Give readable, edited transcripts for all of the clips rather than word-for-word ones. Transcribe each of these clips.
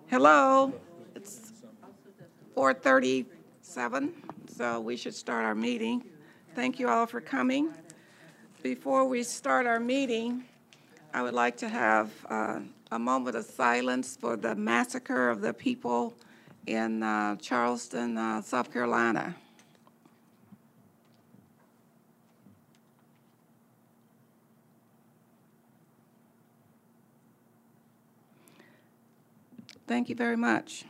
Hello, it's 4:37, so we should start our meeting. Thank you all for coming. Before we start our meeting, I would like to have a moment of silence for the massacre of the people in Charleston, South Carolina. Thank you very much.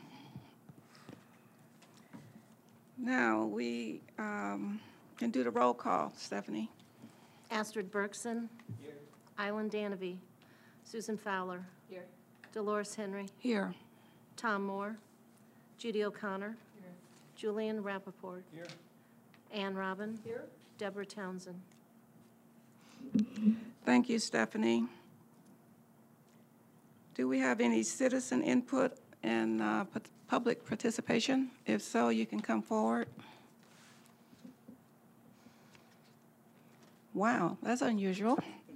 Now we can do the roll call. Stephanie? Astrid Berkson. Here. Island Danavy. Susan Fowler. Here. Dolores Henry. Here. Tom Moore. Judy O'Connor. Here. Julian Rappaport. Here. Ann Robin. Here. Deborah Townsend. Thank you, Stephanie. Do we have any citizen input and public participation? If so, you can come forward. Wow, that's unusual.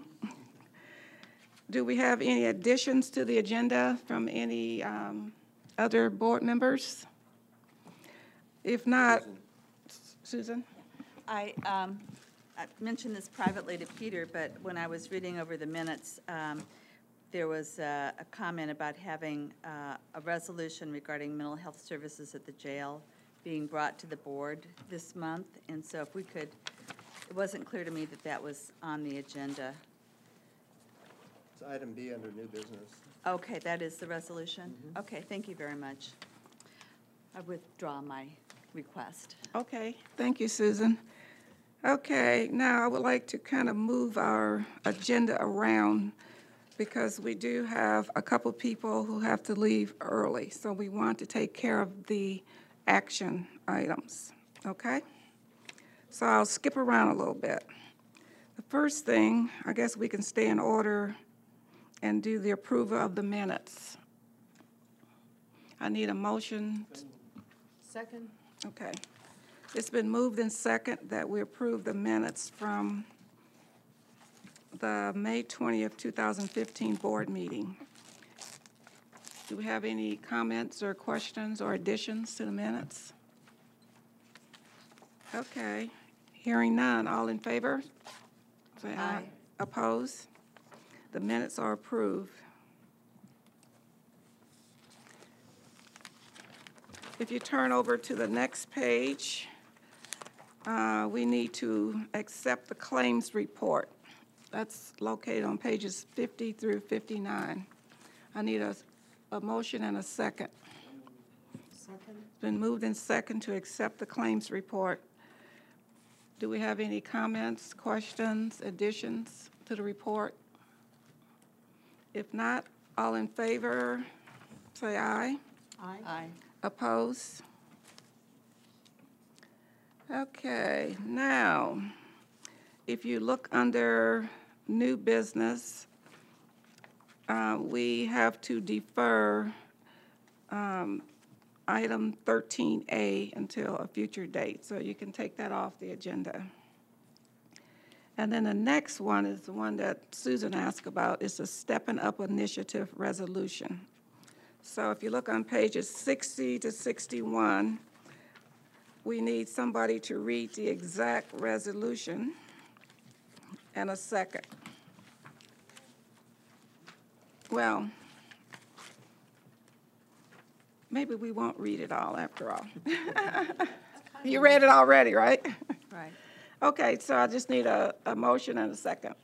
Do we have any additions to the agenda from any other board members? If not, Susan? I mentioned this privately to Peter, but when I was reading over the minutes, there was a comment about having a resolution regarding mental health services at the jail being brought to the board this month. And so if we could, it wasn't clear to me that that was on the agenda. It's item B under new business. Okay, that is the resolution? Mm-hmm. Okay, thank you very much. I withdraw my request. Okay, thank you, Susan. Okay, now I would like to kind of move our agenda around because we do have a couple people who have to leave early, so we want to take care of the action items, okay? So I'll skip around a little bit. The first thing, I guess we can stay in order and do the approval of the minutes. I need a motion. Second. Okay. It's been moved in second that we approve the minutes from the May 20th, 2015 board meeting. Do we have any comments or questions or additions to the minutes? Okay. Hearing none. All in favor? Say aye. Opposed? The minutes are approved. If you turn over to the next page, we need to accept the claims report. That's located on pages 50 through 59. I need a motion and a second. Second. It's been moved in second to accept the claims report. Do we have any comments, questions, additions to the report? If not, all in favor, say aye. Aye. Aye. Opposed? Okay, now, if you look under new business, we have to defer item 13A until a future date, so you can take that off the agenda. And then the next one is the one that Susan asked about, is the Stepping Up Initiative resolution. So if you look on pages 60 to 61, we need somebody to read the exact resolution and a second. Well, maybe we won't read it all after all. You read it already, right? Right. Okay, so I just need a motion and a second.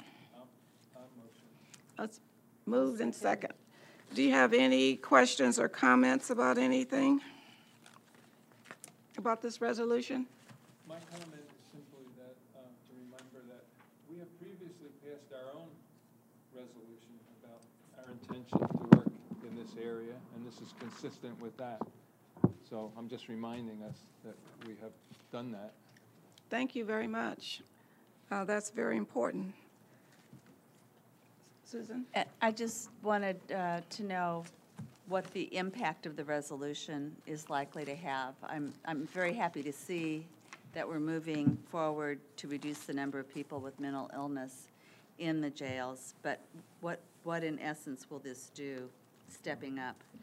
Let's move in second. Do you have any questions or comments about anything about this resolution? My comment is simply that to remember that we have previously passed our own resolution about our intention to work in this area, and this is consistent with that. So I'm just reminding us that we have done that. Thank you very much. That's very important. Susan? I just wanted to know what the impact of the resolution is likely to have. I'm very happy to see that we're moving forward to reduce the number of people with mental illness in the jails, but what in essence will this do, stepping up?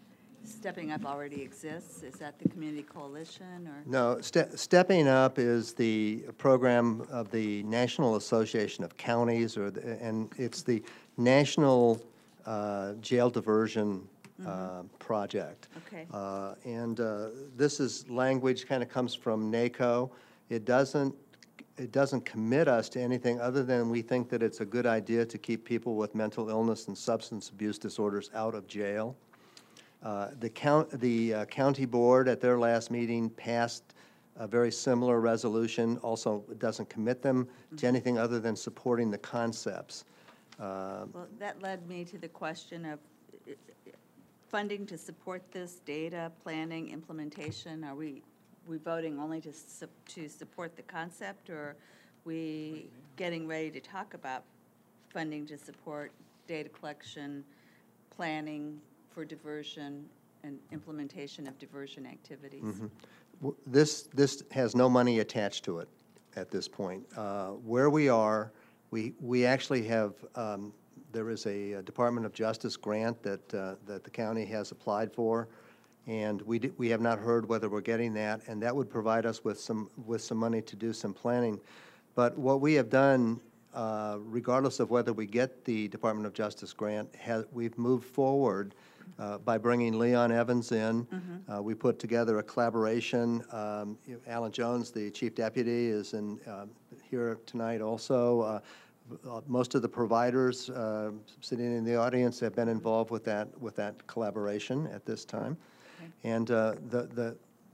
Stepping Up already exists? Is that the community coalition, or? No, Stepping Up is the program of the National Association of Counties, and it's the National Jail Diversion Project. Okay. And this is language kind of comes from NACO. It doesn't commit us to anything other than we think that it's a good idea to keep people with mental illness and substance abuse disorders out of jail. The county board at their last meeting passed a very similar resolution. Also, it doesn't commit them to anything other than supporting the concepts. Well, that led me to the question of funding to support this, data, planning, implementation. Are we voting only to support the concept, or are we getting ready to talk about funding to support data collection, planning for diversion, and implementation of diversion activities? This has no money attached to it at this point. Where we are, we actually have, there is a Department of Justice grant that the county has applied for, and we have not heard whether we're getting that, and that would provide us with some money to do some planning. But what we have done, regardless of whether we get the Department of Justice grant, we've moved forward by bringing Leon Evans in. We put together a collaboration. Alan Jones, the Chief Deputy, is here tonight also. Most of the providers sitting in the audience have been involved with that collaboration at this time. Okay. And the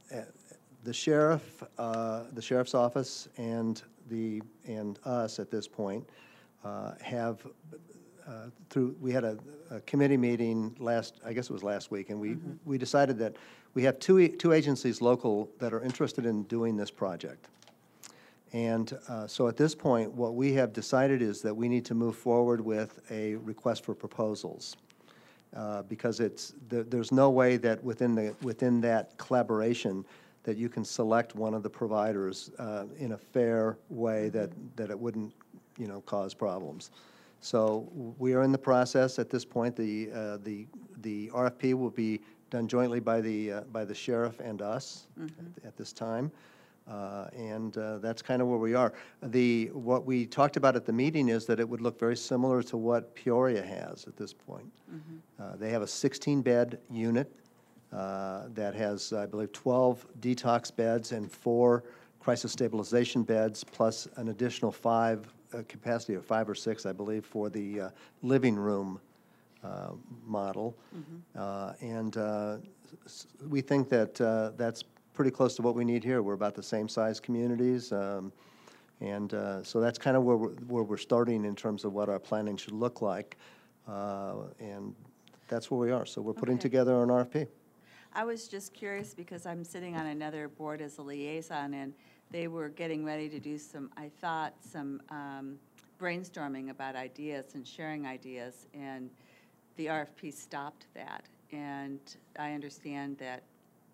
sheriff's office and us at this point have we had a committee meeting I guess it was last week, and we decided that we have two agencies local that are interested in doing this project. And so at this point, what we have decided is that we need to move forward with a request for proposals, because there's no way that within that collaboration that you can select one of the providers in a fair way that it wouldn't, cause problems. So we are in the process at this point. The RFP will be done jointly by the sheriff and us at this time. And that's kind of where we are. What we talked about at the meeting is that it would look very similar to what Peoria has at this point. They have a 16-bed unit that has, I believe, 12 detox beds and 4 crisis stabilization beds, plus an additional 5, capacity of 5 or 6, I believe, for the living room model. And we think that that's pretty close to what we need here. We're about the same size communities, and so that's kind of where we're starting in terms of what our planning should look like, and that's where we are. So we're putting together an RFP. I was just curious because I'm sitting on another board as a liaison, and they were getting ready to do some brainstorming about ideas and sharing ideas, and the RFP stopped that. And I understand that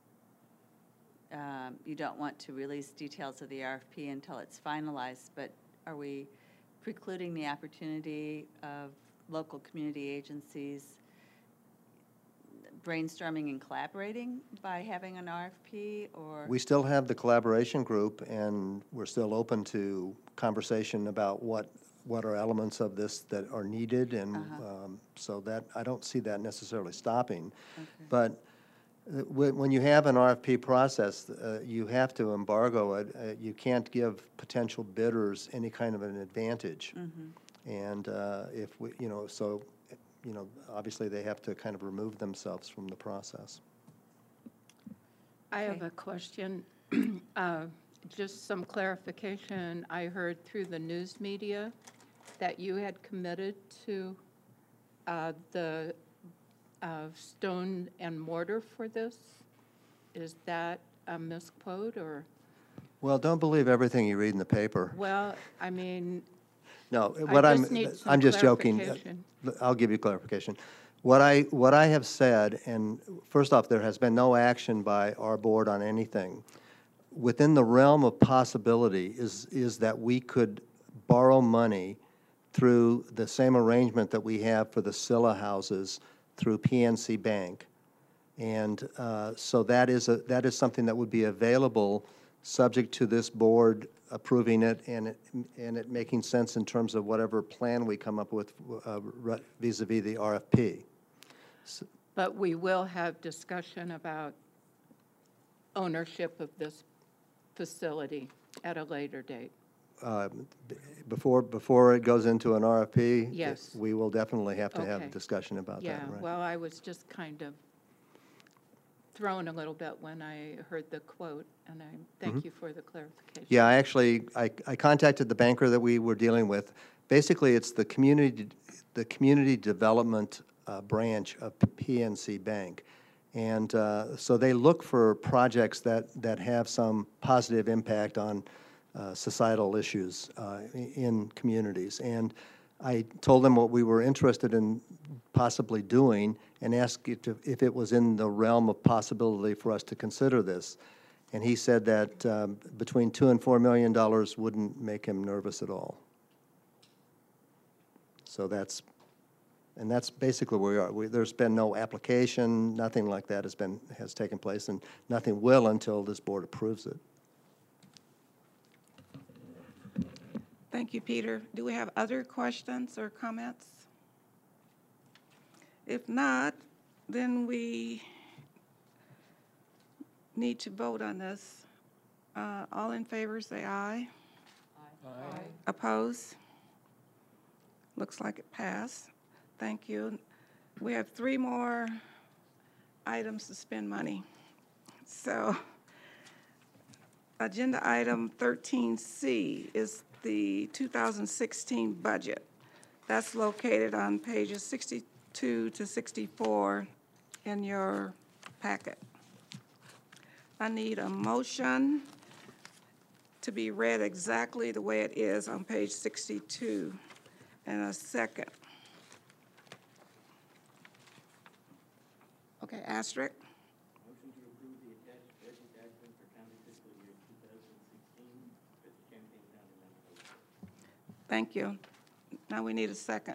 you don't want to release details of the RFP until it's finalized, but are we precluding the opportunity of local community agencies brainstorming and collaborating by having an RFP, or? We still have the collaboration group, and we're still open to conversation about what are elements of this that are needed, and so that I don't see that necessarily stopping. But when you have an RFP process, you have to embargo it. You can't give potential bidders any kind of an advantage. And if we, obviously they have to kind of remove themselves from the process. I have a question. Just some clarification. I heard through the news media that you had committed to the stone and mortar for this. Is that a misquote, or? Well, don't believe everything you read in the paper. Well, I mean, no, I'm just joking. I'll give you clarification. What I have said, and first off, there has been no action by our board on anything. Within the realm of possibility is that we could borrow money through the same arrangement that we have for the Scylla houses through PNC Bank. And so that is something that would be available, subject to this board approving it and it making sense in terms of whatever plan we come up with vis-à-vis the RFP. But we will have discussion about ownership of this facility at a later date. Before it goes into an RFP? Yes. We will definitely have to have a Okay. discussion about that, Yeah, right? well, I was just kind of thrown a little bit when I heard the quote, and I thank you for the clarification. Yeah, I contacted the banker that we were dealing with. Basically, it's the community development branch of PNC Bank. And so they look for projects that have some positive impact on societal issues in communities. And I told them what we were interested in possibly doing and asked if it was in the realm of possibility for us to consider this. And he said that between $2 and $4 million wouldn't make him nervous at all. So that's basically where we are. There's been no application, nothing like that has taken place, and nothing will until this board approves it. Thank you, Peter. Do we have other questions or comments? If not, then we need to vote on this. All in favor, say aye. Aye. Oppose? Looks like it passed. Thank you. We have 3 more items to spend money. So, agenda item 13C is the 2016 budget. That's located on pages 62 to 64 in your packet. I need a motion to be read exactly the way it is on page 62, and a second. Okay, asterisk. Motion to approve the attached budget document for county fiscal year 2016 for the Champaign County Mental Health Board. Thank you. Now we need a second.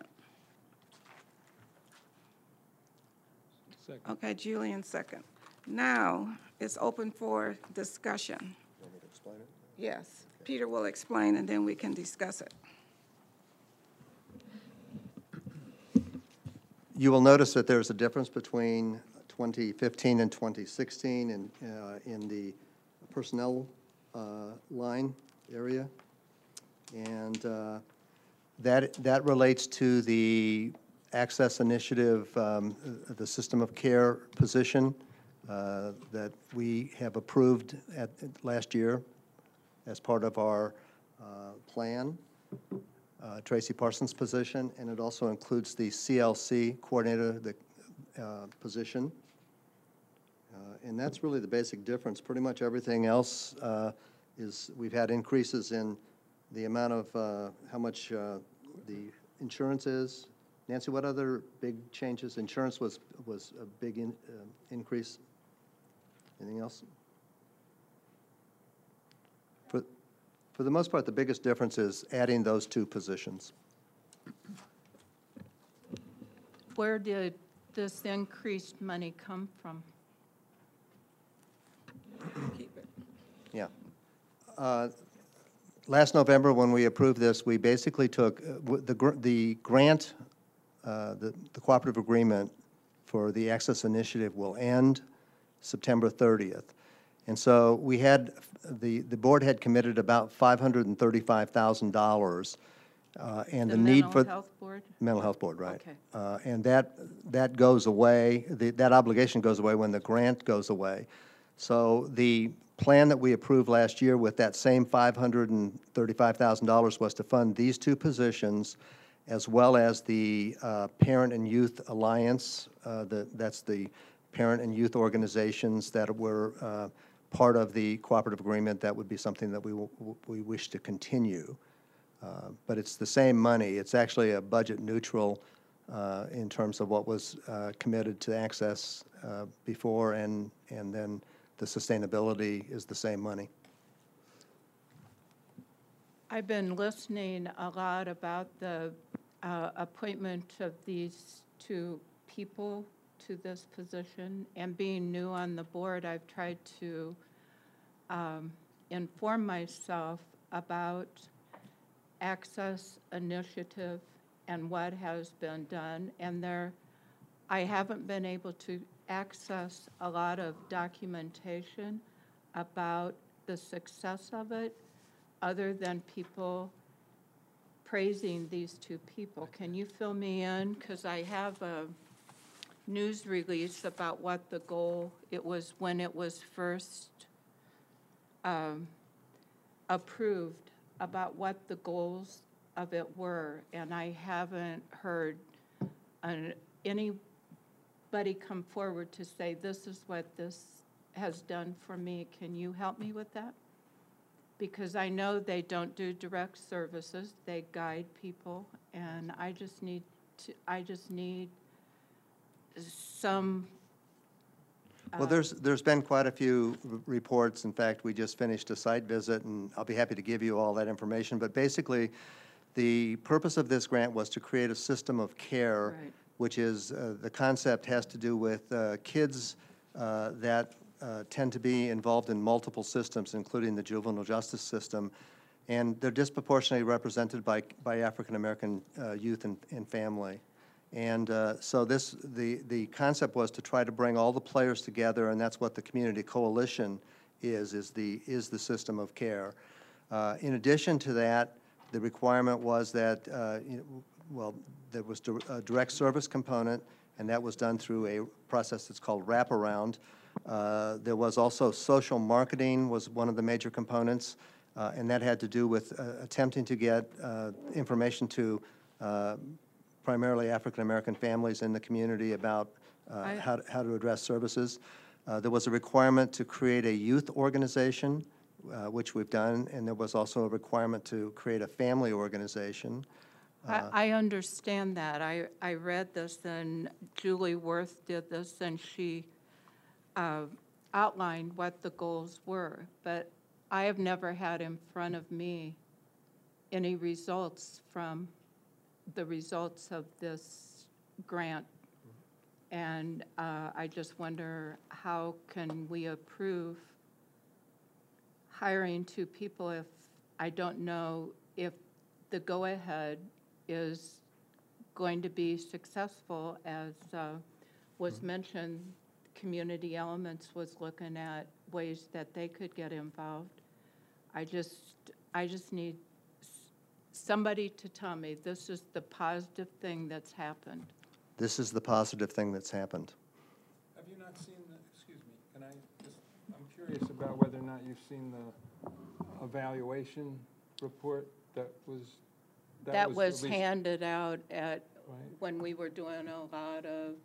Second. Okay, Julian, second. Now it's open for discussion. Want me to explain it? Yes, Peter will explain and then we can discuss it. You will notice that there's a difference between 2015 and 2016 in the personnel line area. And that relates to the Access Initiative, the System of Care position that we have approved last year as part of our plan. Tracy Parsons' position, and it also includes the CLC coordinator, the position. And that's really the basic difference. Pretty much everything else we've had increases in the amount of how much the insurance is. Nancy, what other big changes? Insurance was a big increase. Anything else? For the most part, the biggest difference is adding those 2 positions. Where did this increased money come from? Keep it. Yeah. Last November, when we approved this, we basically took the grant, the cooperative agreement for the Access Initiative will end September 30th. And so we had, the board had committed about $535,000, and the need for. Mental Health Board? Mental Health Board, right. Okay. And that goes away, that obligation goes away when the grant goes away. So the plan that we approved last year with that same $535,000 was to fund these 2 positions, as well as the Parent and Youth Alliance, that's the parent and youth organizations that were part of the cooperative agreement. That would be something that we wish to continue. But it's the same money. It's actually a budget neutral in terms of what was committed to Access before, and then the sustainability is the same money. I've been listening a lot about the appointment of these 2 people to this position, and being new on the board, I've tried to inform myself about Access Initiative and what has been done, and I haven't been able to access a lot of documentation about the success of it, other than people praising these two people. Can you fill me in? Because I have a news release about what the goal, it was when it was first approved, about what the goals of it were, and I haven't heard anybody come forward to say, this is what this has done for me. Can you help me with that? Because I know they don't do direct services, they guide people, and I just need some. Well, there's been quite a few reports. In fact, we just finished a site visit, and I'll be happy to give you all that information. But basically, the purpose of this grant was to create a system of care, Right. which is, the concept has to do with kids that tend to be involved in multiple systems, including the juvenile justice system, and they're disproportionately represented by African-American youth and family. And so the concept was to try to bring all the players together, and that's what the Community Coalition is the system of care. In addition to that, the requirement was that, there was a direct service component, and that was done through a process that's called wraparound. There was also social marketing was one of the major components, and that had to do with attempting to get information to primarily African-American families in the community about how to address services. There was a requirement to create a youth organization, which we've done, and there was also a requirement to create a family organization. I understand that. I read this, and Julie Worth did this, and she outlined what the goals were. But I have never had in front of me any results from the results of this grant. And I just wonder, how can we approve hiring two people if I don't know if the go-ahead is going to be successful? As was mentioned, Community Elements was looking at ways that they could get involved. I just need somebody to tell me this is the positive thing that's happened. This is the positive thing that's happened. Have you not seen the, excuse me, can I just, I'm curious about whether or not you've seen the evaluation report that was That was released, handed out at, right? when we were doing a lot of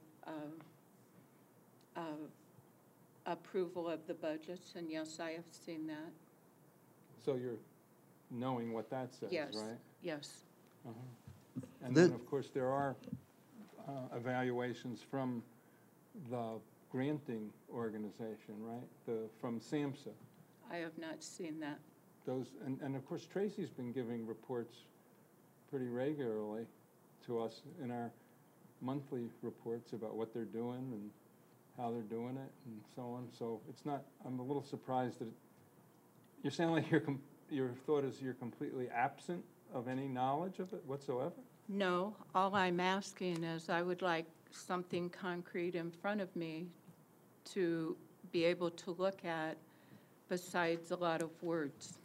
approval of the budgets, and yes, I have seen that. So you're knowing what that says, Yes, right? yes. And then, of course, there are evaluations from the granting organization, right? From SAMHSA. I have not seen that. Those, and of course, Tracy's been giving reports pretty regularly to us in our monthly reports about what they're doing and how they're doing it and so on. So it's not, I'm a little surprised that you sound like your thought is you're completely absent of any knowledge of it whatsoever? No, all I'm asking is I would like something concrete in front of me to be able to look at besides a lot of words.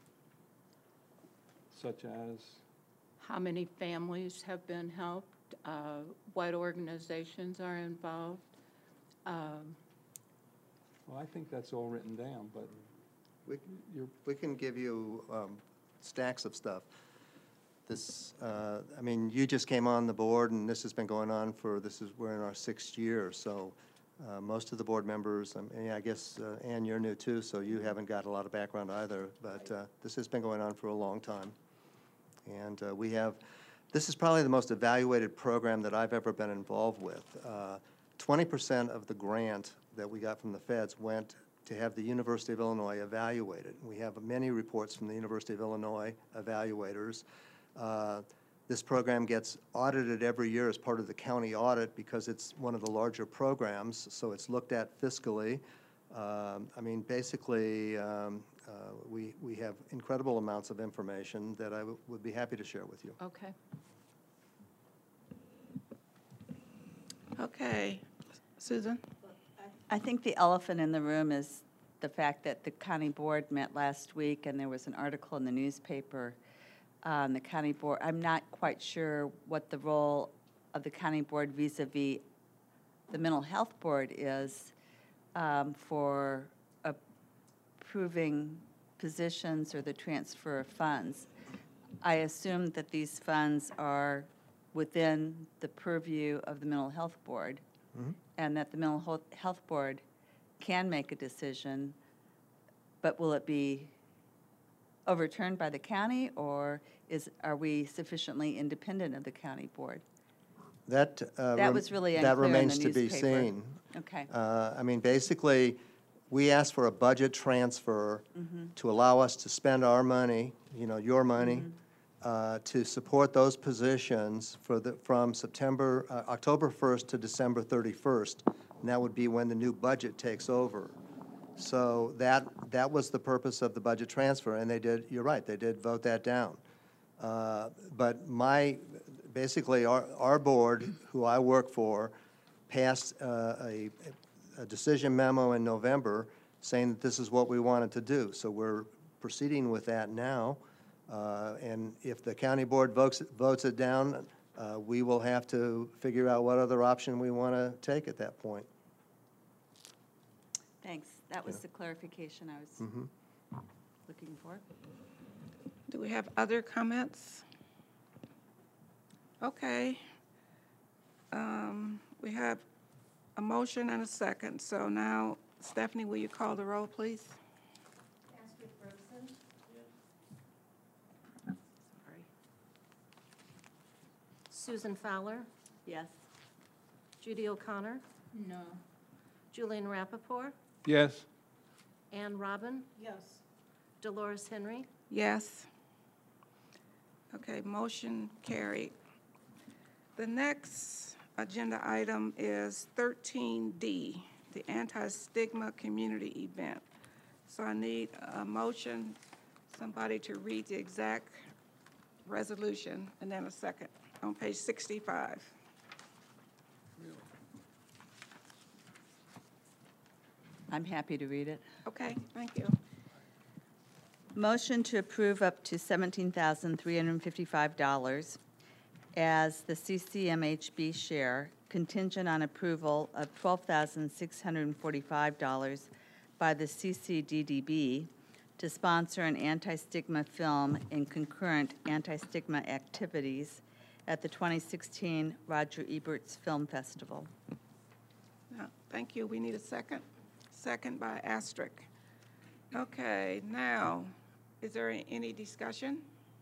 Such as? How many families have been helped? What organizations are involved? Well, I think that's all written down, but We can give you stacks of stuff. This, I mean, you just came on the board, and this has been going on we're in our 6th year, so most of the board members, I guess, Ann, you're new too, so you haven't got a lot of background either, but this has been going on for a long time. And this is probably the most evaluated program that I've ever been involved with. 20% of the grant that we got from the feds went to have the University of Illinois evaluated. We have many reports from the University of Illinois evaluators. This program gets audited every year as part of the county audit because it's one of the larger programs, so it's looked at fiscally. I mean, basically, we have incredible amounts of information that I would be happy to share with you. Okay. Okay. Susan? I think the elephant in the room is the fact that the county board met last week, and there was an article in the newspaper on the county board. I'm not quite sure what the role of the county board vis-à-vis the mental health board is for approving positions or the transfer of funds. I assume that these funds are within the purview of the mental health board, and that the mental health board can make a decision, but will it be overturned by the county, or are we sufficiently independent of the county board? That was really that unclear in the remains to be newspaper. seen. Okay. I mean, basically, we asked for a budget transfer to allow us to spend our money, you know, your money, to support those positions from October 1st to December 31st. And that would be when the new budget takes over. So that was the purpose of the budget transfer, and you're right, they did vote that down. But basically, our board, who I work for, passed a decision memo in November saying that this is what we wanted to do. So we're proceeding with that now. And if the county board votes it down, we will have to figure out what other option we want to take at that point. Thanks. That was the clarification I was looking for. Do we have other comments? Okay. We have a motion and a second. So now, Stephanie, will you call the roll, please? Astrid Bergson? Sorry. Susan Fowler? Yes. Judy O'Connor? No. Julian Rappaport? Yes. Ann Robin? Yes. Dolores Henry? Yes. Okay, motion carried. The next agenda item is 13D, the anti-stigma community event. So I need a motion, somebody to read the exact resolution, and then a second on page 65. I'm happy to read it. Okay, thank you. Motion to approve up to $17,355 as the CCMHB share, contingent on approval of $12,645 by the CCDDB to sponsor an anti-stigma film in concurrent anti-stigma activities at the 2016 Roger Ebert's Film Festival. Thank you. We need a second. Second by Astrid. Okay, now, is there any discussion?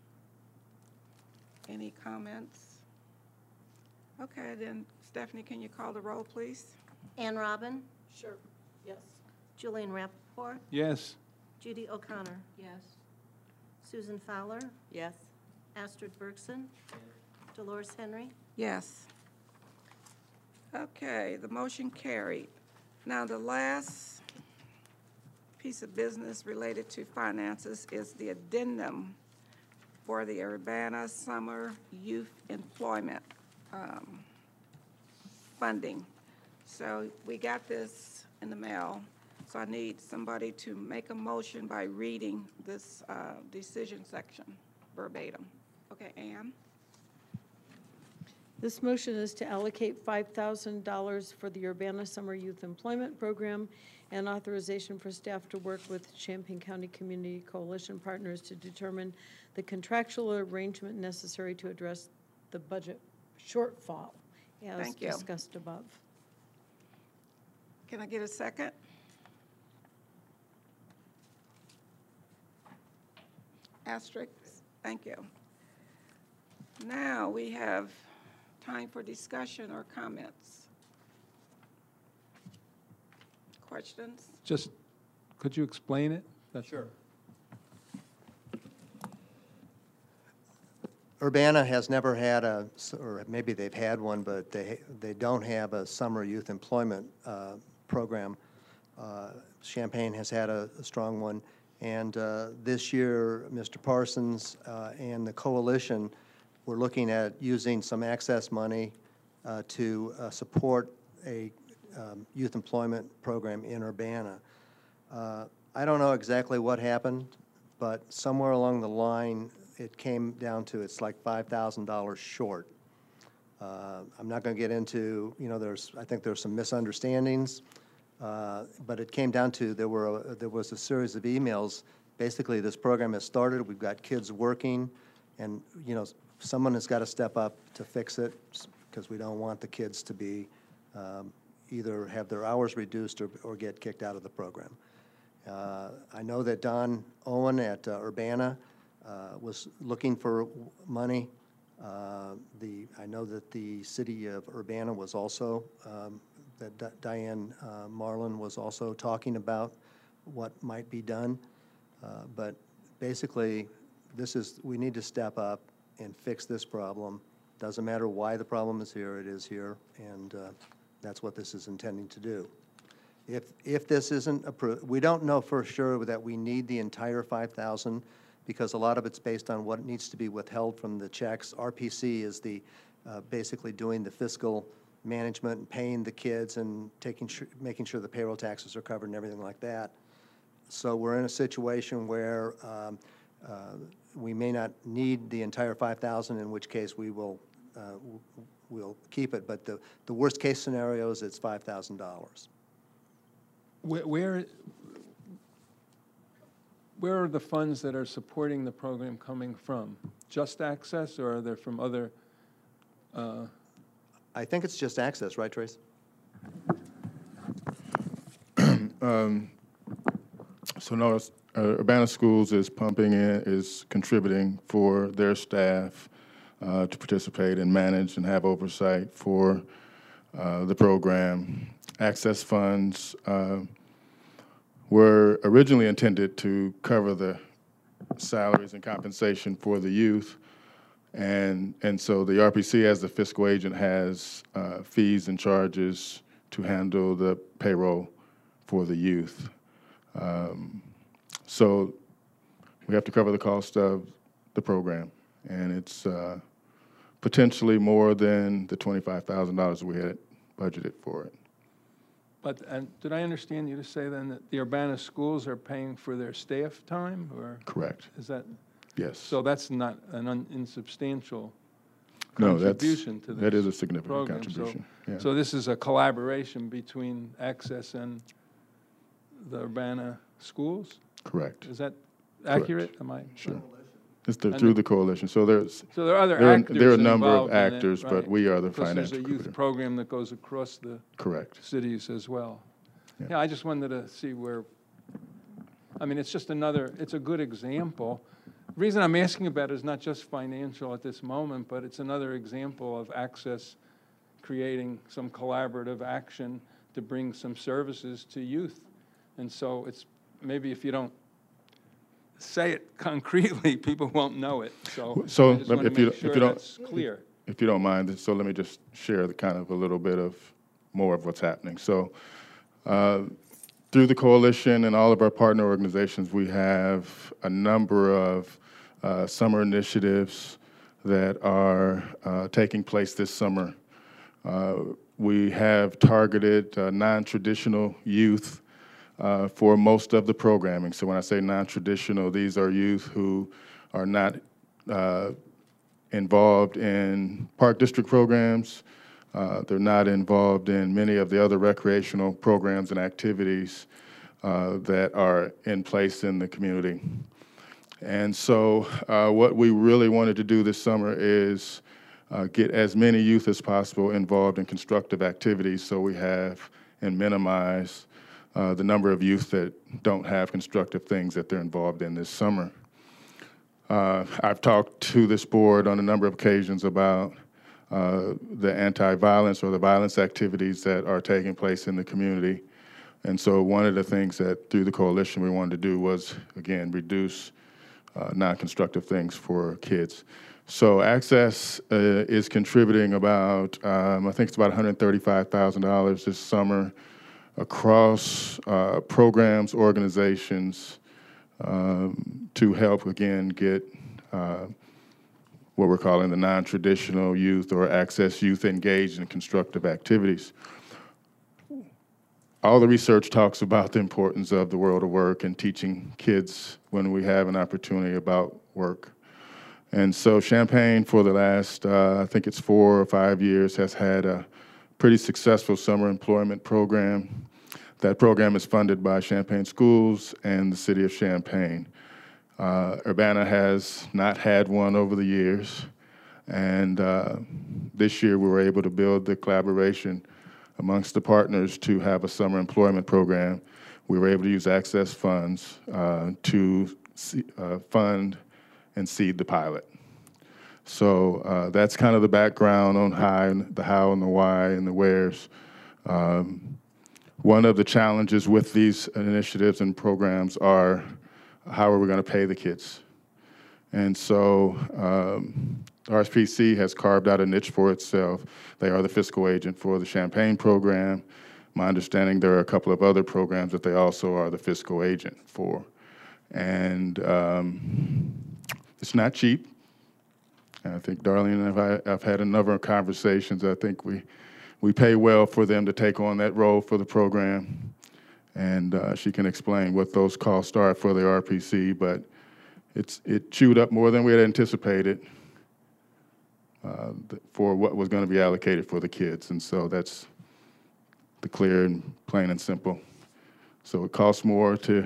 Any comments? Okay, then Stephanie, can you call the roll, please? Ann Robin? Sure. Yes. Julian Rappaport? Yes. Judy O'Connor? Yes. Susan Fowler? Yes? Astrid Bergson? Dolores Henry? Yes. Okay, the motion carried. Now, the last piece of business related to finances is the addendum for the Urbana Summer Youth Employment funding. So we got this in the mail, so I need somebody to make a motion by reading this decision section verbatim. Okay, Ann? This motion is to allocate $5,000 for the Urbana Summer Youth Employment Program and authorization for staff to work with Champaign County Community Coalition partners to determine the contractual arrangement necessary to address the budget shortfall as Thank you. discussed above. Can I get a second? Asterisk, thank you. Now we have time for discussion or comments. Questions? Just, could you explain it? That's Sure. Urbana has never had or maybe they've had one, but they don't have a summer youth employment program. Champaign has had a strong one, and this year, Mr. Parsons and the coalition were looking at using some access money to support a youth employment program in Urbana. I don't know exactly what happened, but somewhere along the line, it came down to it's like $5,000 short. I'm not going to get into, I think there's some misunderstandings, but it came down to there was a series of emails. Basically, this program has started. We've got kids working, and someone has got to step up to fix it because we don't want the kids to be either have their hours reduced or get kicked out of the program. I know that Don Owen at Urbana was looking for money. I know that the city of Urbana was also, that Diane Marlin was also talking about what might be done. But basically, we need to step up and fix this problem. Doesn't matter why the problem is here, it is here, and that's what this is intending to do. If this isn't approved, we don't know for sure that we need the entire $5,000 because a lot of it's based on what needs to be withheld from the checks. RPC is basically doing the fiscal management and paying the kids and making sure the payroll taxes are covered and everything like that. So we're in a situation where we may not need the entire $5,000, in which case we'll keep it. But the worst case scenario is it's $5,000. Where are the funds that are supporting the program coming from? Just Access, or are they from other? I think it's just Access, right, Trace? So no, Urbana Schools is contributing for their staff to participate and manage and have oversight for the program. Access funds were originally intended to cover the salaries and compensation for the youth, and so the RPC, as the fiscal agent, has fees and charges to handle the payroll for the youth. So we have to cover the cost of the program, and it's potentially more than the $25,000 we had budgeted for it. But did I understand you to say then that the Urbana schools are paying for their staff time, or? Correct. Is that? Yes. So that's not an insubstantial No, contribution to this that is a significant program. contribution. So, Yeah. so this is a collaboration between Access and the Urbana schools? Correct. Is that Correct. accurate? Am I? Sure. It's through the coalition. So there's So there are other there actors are a number of involved in it, actors, but right? we are the Because financial there's a youth contributor. program that goes across the Correct. cities as well. Yeah. Yeah, I just wanted to see where, I mean, it's just it's a good example. The reason I'm asking about it is not just financial at this moment, but it's another example of Access creating some collaborative action to bring some services to youth. And so it's, maybe if you don't say it concretely, people won't know it. So I just want to make sure that's clear. If you don't mind, so let me just share the kind of a little bit of more of what's happening. So through the coalition and all of our partner organizations, we have a number of summer initiatives that are taking place this summer. We have targeted non-traditional youth for most of the programming. So when I say non-traditional, these are youth who are not involved in Park District programs. They're not involved in many of the other recreational programs and activities that are in place in the community. And so what we really wanted to do this summer is get as many youth as possible involved in constructive activities so we have and minimize the number of youth that don't have constructive things that they're involved in this summer. I've talked to this board on a number of occasions about the anti-violence or the violence activities that are taking place in the community. And so one of the things that through the coalition we wanted to do was, again, reduce non-constructive things for kids. So Access is contributing about, I think it's about $135,000 this summer across programs, organizations, to help, again, get what we're calling the non-traditional youth or Access youth engaged in constructive activities. All the research talks about the importance of the world of work and teaching kids when we have an opportunity about work. And so Champaign, for the last, I think it's 4 or 5 years, has had a pretty successful summer employment program. That program is funded by Champaign Schools and the City of Champaign. Urbana has not had one over the years, and this year we were able to build the collaboration amongst the partners to have a summer employment program. We were able to use Access funds to fund and seed the pilot. So that's kind of the background on the how and the why and the wheres. One of the challenges with these initiatives and programs are how are we going to pay the kids? And so RSPC has carved out a niche for itself. They are the fiscal agent for the Champaign program. My understanding, there are a couple of other programs that they also are the fiscal agent for. And it's not cheap. And I think Darlene and I've had a number of conversations. I think we pay well for them to take on that role for the program. And she can explain what those costs are for the RPC, but it chewed up more than we had anticipated for what was going to be allocated for the kids. And so that's the clear and plain and simple. So it costs more to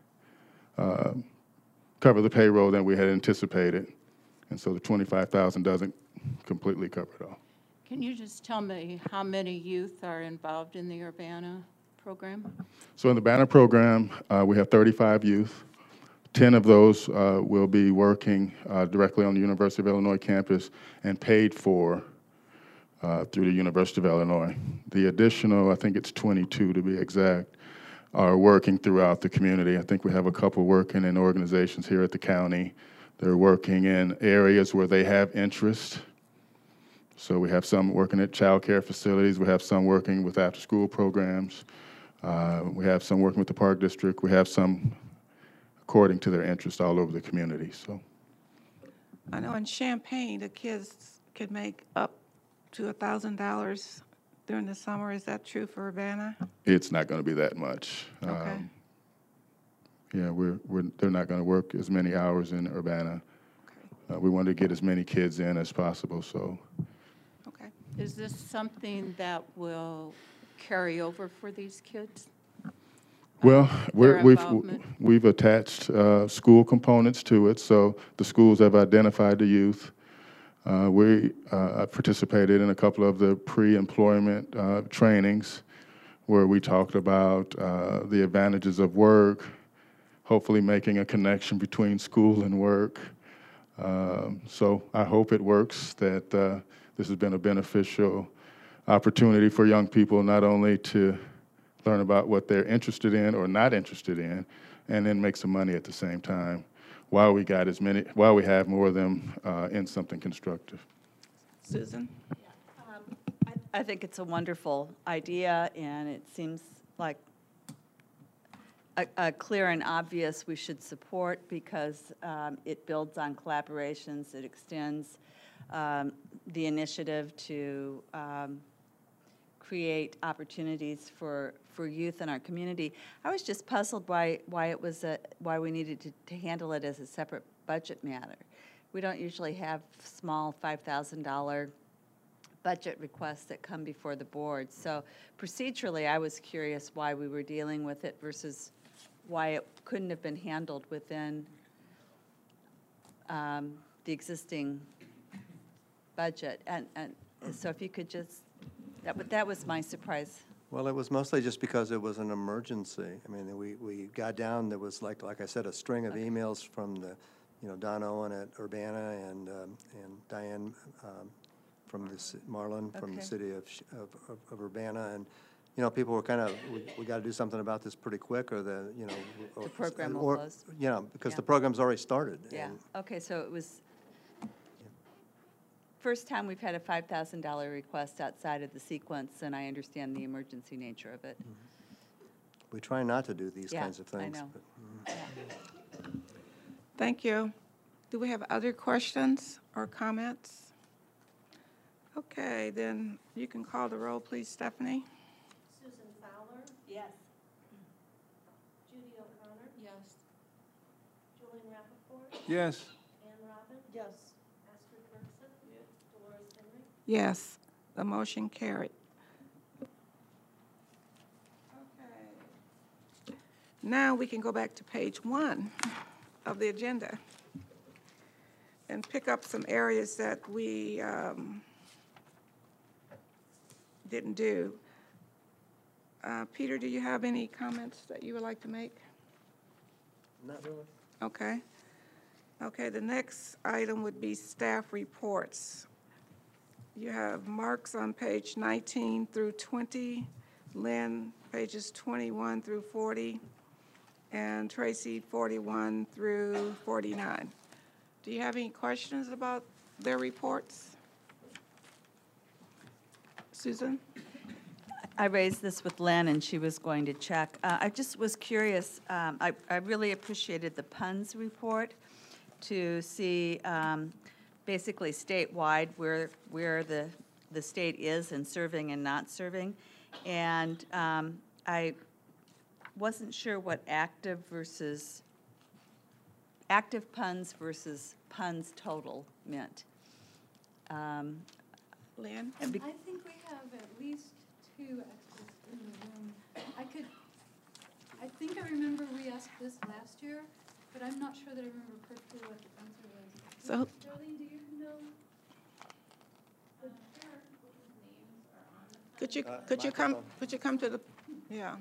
cover the payroll than we had anticipated. And so the $25,000 doesn't completely cover it all. Can you just tell me how many youth are involved in the Urbana program? So in the Banner program, we have 35 youth. 10 of those will be working directly on the University of Illinois campus and paid for through the University of Illinois. The additional, I think it's 22 to be exact, are working throughout the community. I think we have a couple working in organizations here at the county. They're working in areas where they have interest. So we have some working at child care facilities. We have some working with after-school programs. We have some working with the Park District. We have some according to their interest all over the community. So I know in Champaign, the kids could make up to $1,000 during the summer. Is that true for Urbana? it's not going to be that much. Okay. Yeah, they're not going to work as many hours in Urbana. Okay. We want to get as many kids in as possible. So Okay. Is this something that will carry over for these kids? well, their involvement? we've attached school components to it. So the schools have identified the youth. We participated in a couple of the pre-employment trainings where we talked about the advantages of work, hopefully making a connection between school and work. So I hope it works, that this has been a beneficial opportunity for young people not only to learn about what they're interested in or not interested in, and then make some money at the same time while we have more of them in something constructive. Susan? I think it's a wonderful idea, and it seems like a clear and obvious we should support, because it builds on collaborations. It extends the initiative to create opportunities for youth in our community. I was just puzzled why we needed to handle it as a separate budget matter. We don't usually have small $5,000 budget requests that come before the board. So procedurally, I was curious why we were dealing with it versus why it couldn't have been handled within the existing budget. And so if you could just, that was my surprise. Well, it was mostly just because it was an emergency. I mean, we got down, there was like I said, a string of emails from the, Don Owen at Urbana and Diane from Marlin from the city of Urbana, and people were kind of, we got to do something about this pretty quick, or the program will close. Because Yeah. the program's already started. Yeah. And Okay. So it was. first time we've had a $5,000 request outside of the sequence, and I understand the emergency nature of it. We try not to do these Yeah, kinds of I things. know. but- Thank you. Do we have other questions or comments? Okay, then you can call the roll, please, Stephanie. Susan Fowler, Yes. Judy O'Connor. Yes. Julian Rappaport, Yes. Ann Robin, Yes. Astrid Bergson. Dolores Henry. Yes, the motion carried. Okay. Now we can go back to page 1 of the agenda and pick up some areas that we didn't do. Peter, do you have any comments that you would like to make? Not really. Okay. Okay, the next item would be staff reports. You have Mark's on page 19 through 20, Lynn, pages 21 through 40, and Tracy, 41 through 49. Do you have any questions about their reports? Susan? I raised this with Lynn, and she was going to check. I just was curious, I really appreciated the PUNS report to see basically statewide where the state is in serving and not serving. And I wasn't sure what active PUNS versus PUNS total meant. Lynn? I think we have at least 2 extras in the room. I think I remember we asked this last year, but I'm not sure that I remember perfectly what the answer was. So, Darlene, do you know? could you come to the, yeah.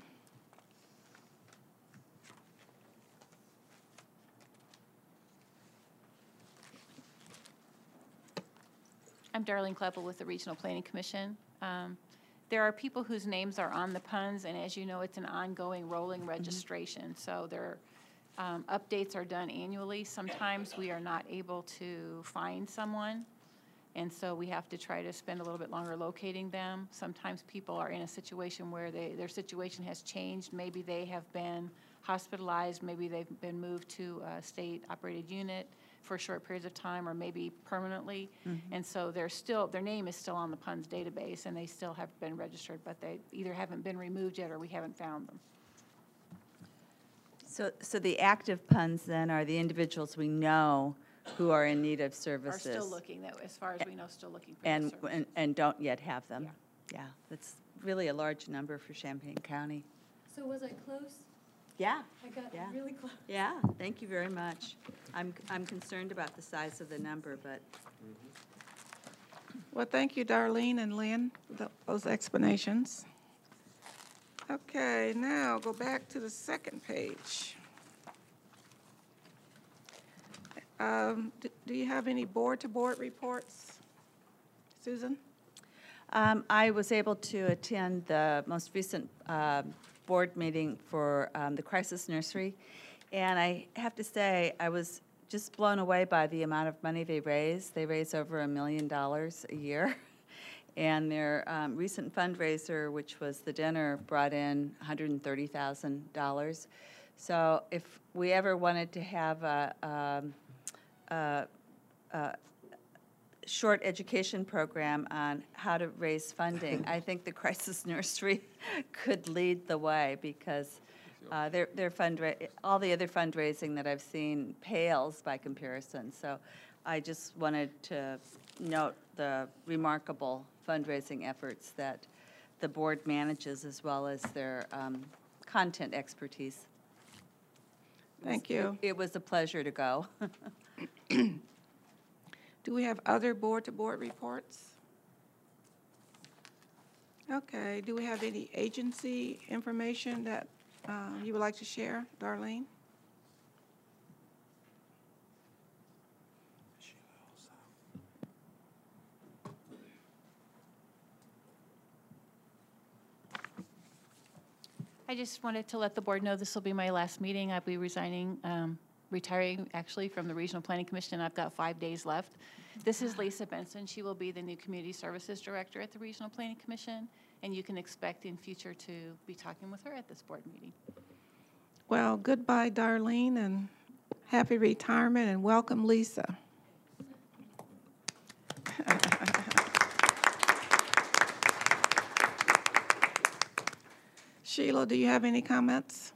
I'm Darlene Kleppel with the Regional Planning Commission. There are people whose names are on the PUNS, and as you know, it's an ongoing rolling registration. So their updates are done annually. Sometimes we are not able to find someone, and so we have to try to spend a little bit longer locating them. Sometimes people are in a situation where their situation has changed. Maybe they have been hospitalized, maybe they've been moved to a state-operated unit for short periods of time, or maybe permanently. And so their name is still on the PUNS database, and they still have been registered, but they either haven't been removed yet or we haven't found them. So the active PUNS then are the individuals we know who are in need of Are services. still looking, as far as we know, still looking for the service. And don't yet have them. Yeah. Yeah, that's really a large number for Champaign County. So was I close? Yeah. I got Yeah. really close. Yeah, thank you very much. I'm concerned about the size of the number, but Well, thank you, Darlene and Lynn, for those explanations. Okay, now go back to the second page. Do you have any board-to-board reports, Susan? I was able to attend the most recent board meeting for the Crisis Nursery, and I have to say, I was just blown away by the amount of money they raise. They raise over $1 million a year, and their recent fundraiser, which was the dinner, brought in $130,000. So if we ever wanted to have a short education program on how to raise funding, I think the Crisis Nursery could lead the way, because their all the other fundraising that I've seen pales by comparison. So I just wanted to note the remarkable fundraising efforts that the board manages, as well as their content expertise. Thank you. It was a pleasure to go. Do we have other board-to-board reports? Okay, do we have any agency information that you would like to share, Darlene? I just wanted to let the board know this will be my last meeting. I'll be retiring actually from the Regional Planning Commission. I've got 5 days left. This is Lisa Benson. She will be the new Community Services Director at the Regional Planning Commission, and you can expect in future to be talking with her at this board meeting. Well, goodbye, Darlene, and happy retirement, and welcome, Lisa. Sheila, do you have any comments?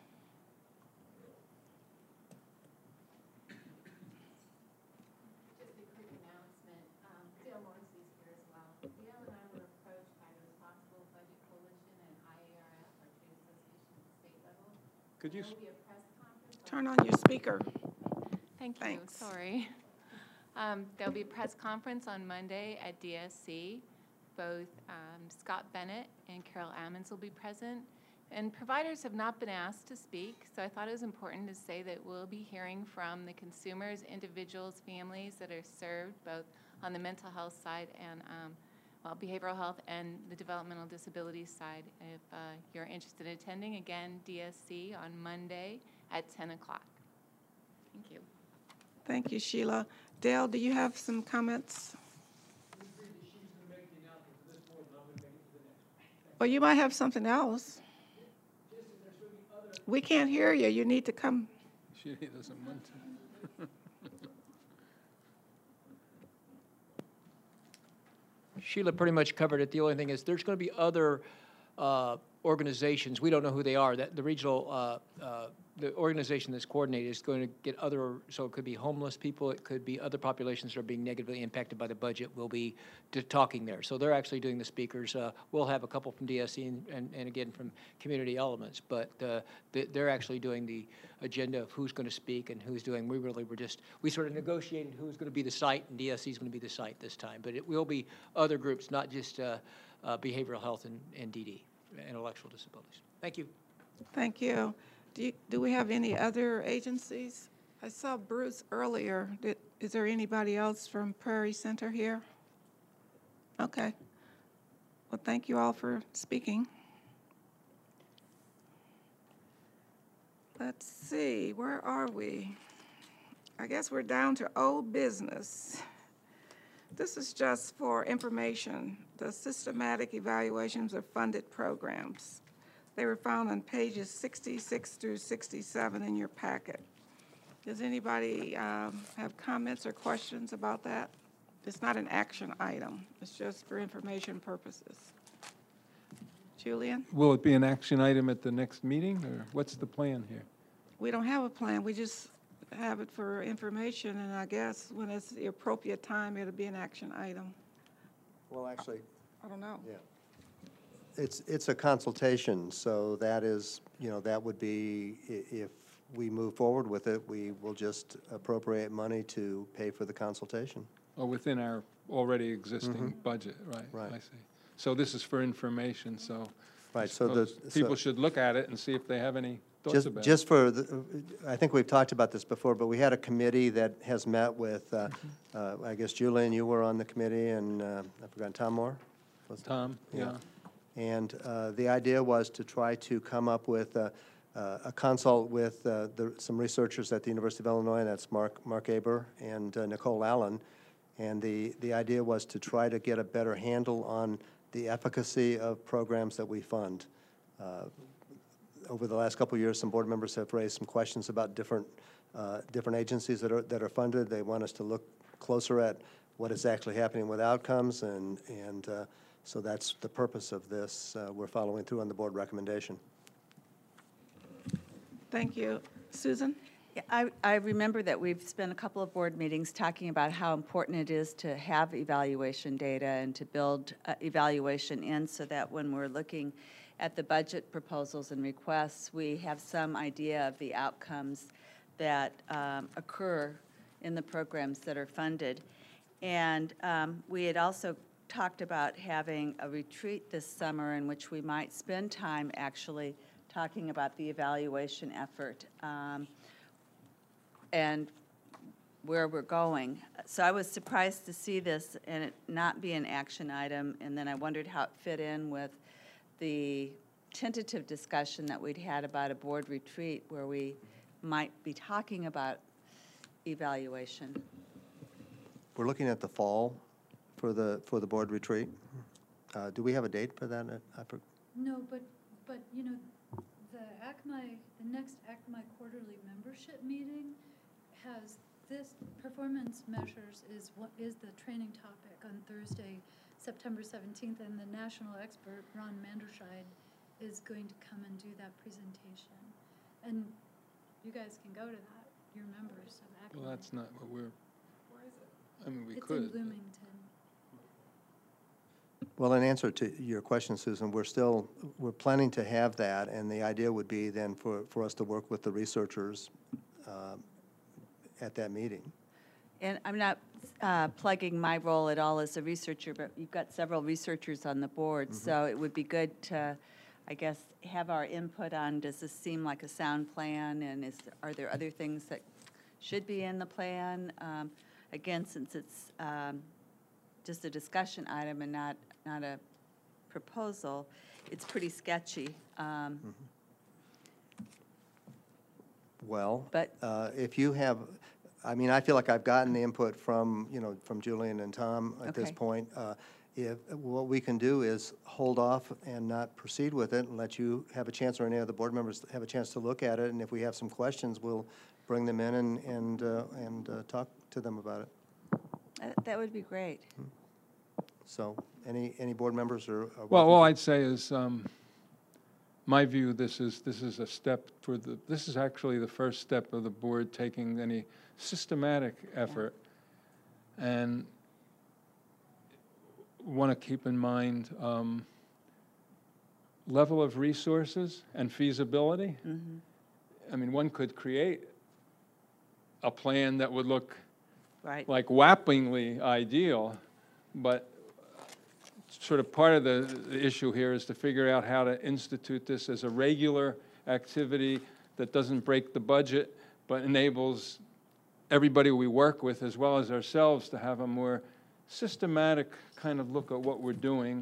Just a quick announcement. Dale Morrissey's here as well. Dale and I were approached by the Responsible Budget Coalition and IARF, our trade association at the state level. Could you, There will be a press conference. Turn on your speaker. Thank you, Thanks. sorry. There'll be a press conference on Monday at DSC. Both Scott Bennett and Carol Ammons will be present. And providers have not been asked to speak, so I thought it was important to say that we'll be hearing from the consumers, individuals, families that are served both on the mental health side and behavioral health and the developmental disabilities side. If you're interested in attending, again, DSC on Monday at 10 o'clock. Thank you. Thank you, Sheila. Dale, do you have some comments? Well, you might have something else. We can't hear you. You need to come. she doesn't want to. Sheila pretty much covered it. The only thing is there's going to be other organizations. We don't know who they are. That the regional, the organization that's coordinated is going to get other, so it could be homeless people, it could be other populations that are being negatively impacted by the budget will be talking there. So they're actually doing the speakers. We'll have a couple from DSC and again from Community Elements, but they're actually doing the agenda of who's going to speak and who's doing. We sort of negotiated who's going to be the site, and DSC is going to be the site this time. But it will be other groups, not just behavioral health and DD, intellectual disabilities. Thank you. Thank you. Do we have any other agencies? I saw Bruce earlier. Is there anybody else from Prairie Center here? Okay. Well, thank you all for speaking. Let's see, where are we? I guess we're down to old business. This is just for information, the systematic evaluations of funded programs. They were found on pages 66 through 67 in your packet. Does anybody have comments or questions about that? It's not an action item. It's just for information purposes. Julian? Will it be an action item at the next meeting, or what's the plan here? We don't have a plan. We just have it for information, and I guess when it's the appropriate time, it'll be an action item. Well, actually, I don't know. yeah. It's a consultation, so that is, that would be, if we move forward with it, we will just appropriate money to pay for the consultation. Or within our already existing budget, right? Right. I see. So this is for information, so. Right, so suppose people should look at it and see if they have any thoughts about it. Just for, I think we've talked about this before, but we had a committee that has met with, I guess, Julian, you were on the committee, and I forgot, Tom Moore? Tom, yeah. And the idea was to try to come up with a consult with some researchers at the University of Illinois, and that's Mark Aber and Nicole Allen. And the idea was to try to get a better handle on the efficacy of programs that we fund. Over the last couple of years, some board members have raised some questions about different agencies that are funded. They want us to look closer at what is actually happening with outcomes, and so that's the purpose of this. We're following through on the board recommendation. Thank you. Susan? Yeah, I remember that we've spent a couple of board meetings talking about how important it is to have evaluation data and to build evaluation in so that when we're looking at the budget proposals and requests, we have some idea of the outcomes that occur in the programs that are funded. And we had also talked about having a retreat this summer in which we might spend time actually talking about the evaluation effort and where we're going. So I was surprised to see this and it not be an action item, and then I wondered how it fit in with the tentative discussion that we'd had about a board retreat where we might be talking about evaluation. we're looking at the fall for the board retreat. Do we have a date for that? No, but, you know, the next ACMI quarterly membership meeting has this, performance measures is the training topic on Thursday, September 17th, and the national expert, Ron Manderscheid, is going to come and do that presentation. And you guys can go to that, your members of ACMI. Well, that's not what we're, Where is it? I mean, we It's could. in Bloomington. Well, in answer to your question, Susan, we're planning to have that, and the idea would be then for us to work with the researchers at that meeting. And I'm not plugging my role at all as a researcher, but you've got several researchers on the board, so it would be good to, I guess, have our input on, does this seem like a sound plan, and are there other things that should be in the plan? Again, since it's just a discussion item and not a proposal, it's pretty sketchy. Well, But- if you have, I mean, I feel like I've gotten the input from, from Julian and Tom at this Okay. point. What we can do is hold off and not proceed with it and let you have a chance, or any other board members have a chance to look at it, and if we have some questions, we'll bring them in and talk to them about it. That would be great. So, any board members are Well, welcome all to- I'd say is, my view, this is a step toward this is actually the first step of the board taking any systematic effort. And want to keep in mind level of resources and feasibility. I mean, one could create a plan that would look Right. like whoppingly ideal, but sort of part of the issue here is to figure out how to institute this as a regular activity that doesn't break the budget, but enables everybody we work with, as well as ourselves, to have a more systematic kind of look at what we're doing,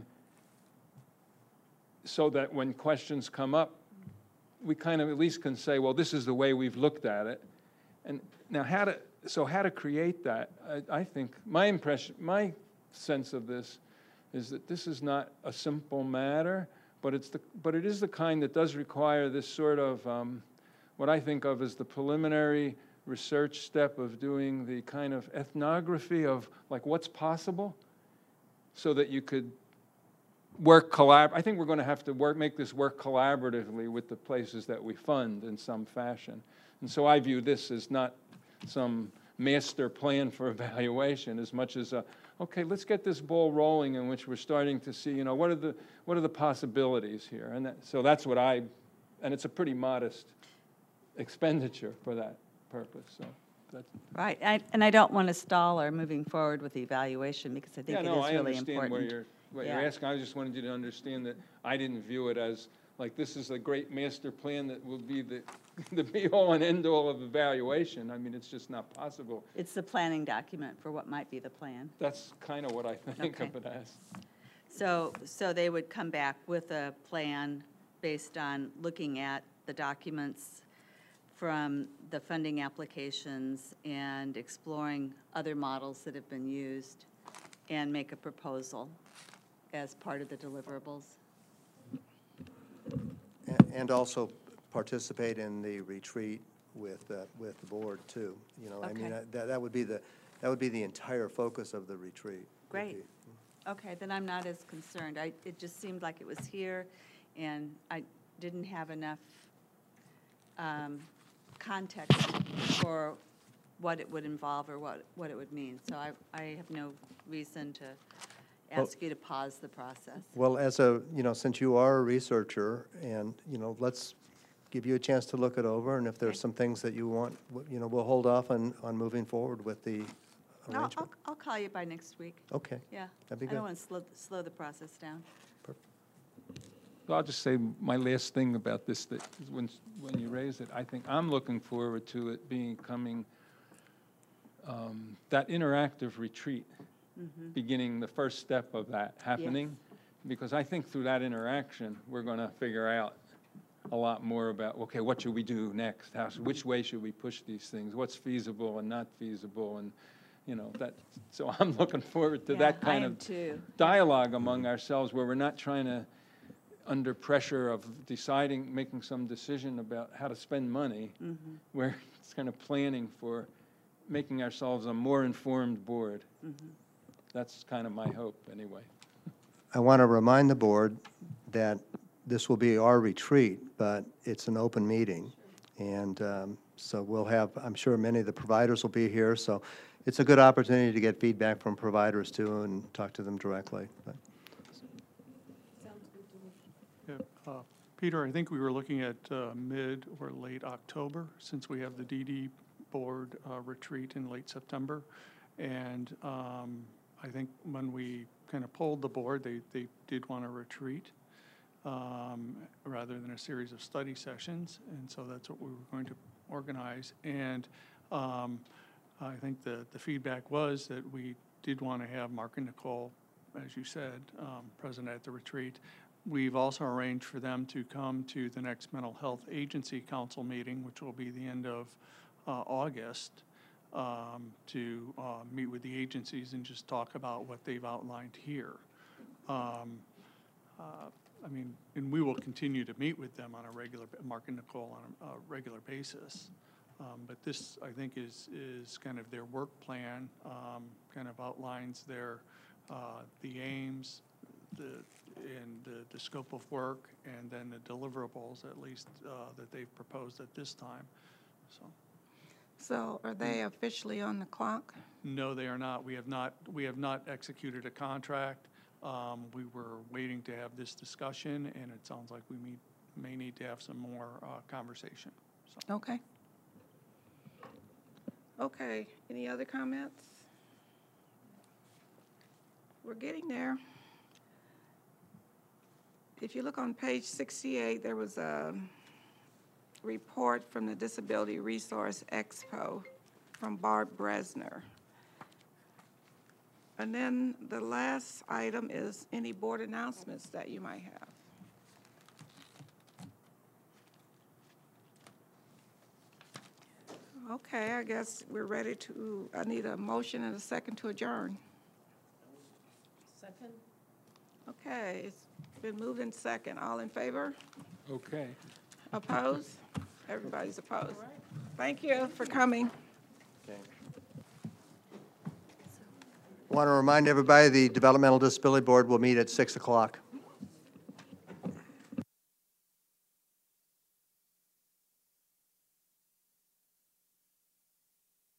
so that when questions come up, we kind of at least can say, well, this is the way we've looked at it. And now how to create that, I think, my sense of this is that this is not a simple matter, but it is the kind that does require this sort of, what I think of as the preliminary research step of doing the kind of ethnography of like what's possible, so that you could work I think we're going to have to make this work collaboratively with the places that we fund in some fashion. And so I view this as not some master plan for evaluation as much as okay, let's get this ball rolling in which we're starting to see, what are the possibilities here? And so that's what and it's a pretty modest expenditure for that purpose. So that's Right, and I don't want to stall our moving forward with the evaluation, because I think it is really I understand important. what Yeah. you're asking. I just wanted you to understand that I didn't view it as like this is a great master plan that will be the be-all and end-all of evaluation. I mean, it's just not possible. It's the planning document for what might be the plan. That's kind of what I think Okay. of it as. So they would come back with a plan based on looking at the documents from the funding applications and exploring other models that have been used, and make a proposal as part of the deliverables. And also participate in the retreat with the board too. I mean, Okay. that would be the entire focus of the retreat. would Great. be- Okay, then I'm not as concerned. It just seemed like it was here, and I didn't have enough context for what it would involve or what it would mean. So I have no reason to ask you to pause the process. Well, since you are a researcher, and, let's give you a chance to look it over, and if there's Okay. some things that you want, we'll hold off on moving forward with the arrangement. I'll call you by next week. Okay, Yeah. that'd be I don't good. want to slow the process down. I'll just say my last thing about this, that is when you raise it, I think I'm looking forward to it becoming that interactive retreat, beginning the first step of that happening. Because I think through that interaction, we're going to figure out a lot more about, okay, what should we do next? Which way should we push these things? What's feasible and not feasible? so I'm looking forward to Yeah, that I kind am of too. dialogue among ourselves where we're not trying to, under pressure of making some decision about how to spend money, where it's kind of planning for making ourselves a more informed board. That's kind of my hope, anyway. I want to remind the board that this will be our retreat, but it's an open meeting. And so we'll have, I'm sure many of the providers will be here, so it's a good opportunity to get feedback from providers too and talk to them directly. But Yeah, Peter, I think we were looking at mid or late October, since we have the DD board retreat in late September. And I think when we kind of polled the board, they did want a retreat rather than a series of study sessions. And so that's what we were going to organize. And I think the feedback was that we did want to have Mark and Nicole, as you said, present at the retreat. We've also arranged for them to come to the next Mental Health Agency Council meeting, which will be the end of August, to meet with the agencies and just talk about what they've outlined here. I mean, and we will continue to meet with them on a regular, Mark and Nicole on a regular basis. But this, I think, is kind of their work plan, kind of outlines their, the aims, the scope of work, and then the deliverables, at least, that they've proposed at this time, so. So are they officially on the clock? No, they are not. We have not executed a contract. We were waiting to have this discussion, and it sounds like we may need to have some more conversation, so. Okay. Okay, any other comments? We're getting there. If you look on page 68, there was a report from the Disability Resource Expo from Barb Bresner. And then the last item is any board announcements that you might have. Okay, I guess we're ready to, I need a motion and a second to adjourn. Second? Okay, it's been moved in second. All in favor? Okay. Opposed? Everybody's opposed. Thank you for coming. okay. I want to remind everybody the Developmental Disability Board will meet at 6 o'clock.